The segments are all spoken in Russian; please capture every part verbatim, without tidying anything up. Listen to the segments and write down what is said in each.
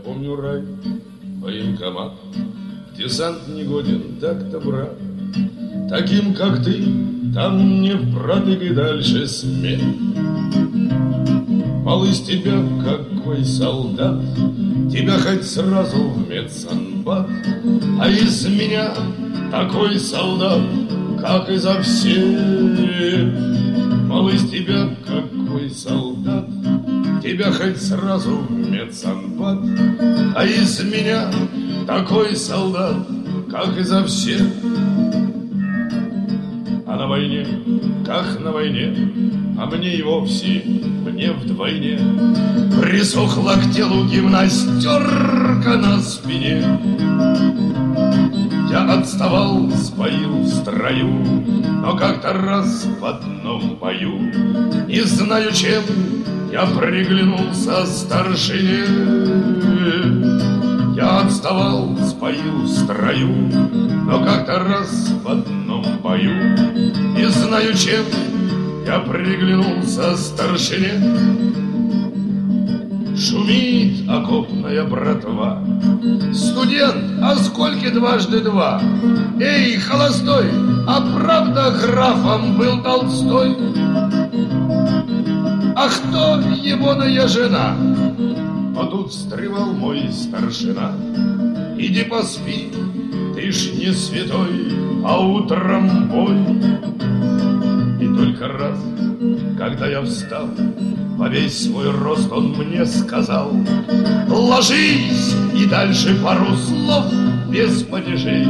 помню рай, военкомат, десант негоден, так-то, брат. Таким, как ты, там не впротык и дальше смех. Мол, из тебя какой солдат, тебя хоть сразу в медсанбат. А из меня такой солдат, как изо всех. Мол, из тебя какой солдат, тебя хоть сразу в медсанбат. А из меня такой солдат, как изо всех. А на войне, как на войне, а мне и вовсе, мне вдвойне, присохла к телу гимнастерка на спине. Я отставал с бою в строю, но как-то раз в одном бою, не знаю чем, я приглянулся старшине. Я отставал с бою в строю, но как-то раз в одном бою, не знаю чем, я приглянулся старшине. Шумит окопная братва. Студент, а сколько дважды два? Эй, холостой, а правда графом был Толстой? А кто егоная жена? А тут встревал мой старшина. Иди поспи, ты ж не святой, а утром бой. И только раз, когда я встал, во весь свой рост он мне сказал: ложись, и дальше пару слов без падежей.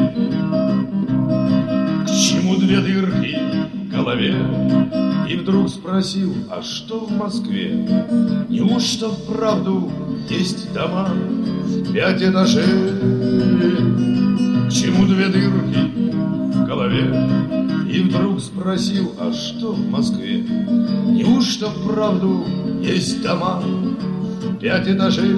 К чему две дырки в голове? И вдруг спросил: а что в Москве? Неужто вправду есть дома в пять этажей? К чему две дырки в голове? И вдруг спросил: а что в Москве? Неужто вправду есть дома в пять этажей?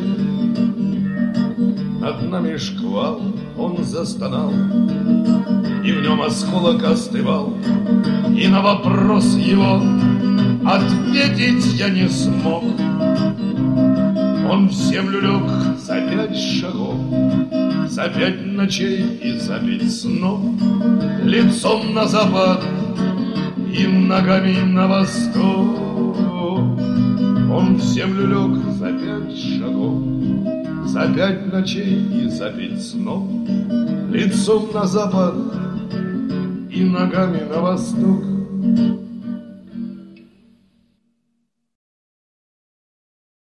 Над нами шквал, он застонал, и в нем осколок остывал, и на вопрос его ответить я не смог. Он в землю лег за пять шагов, за пять ночей и за пять снов, лицом на запад и ногами на восток. Он в землю лег за пять шагов, за пять ночей и за пять снов, лицом на запад и ногами на восток.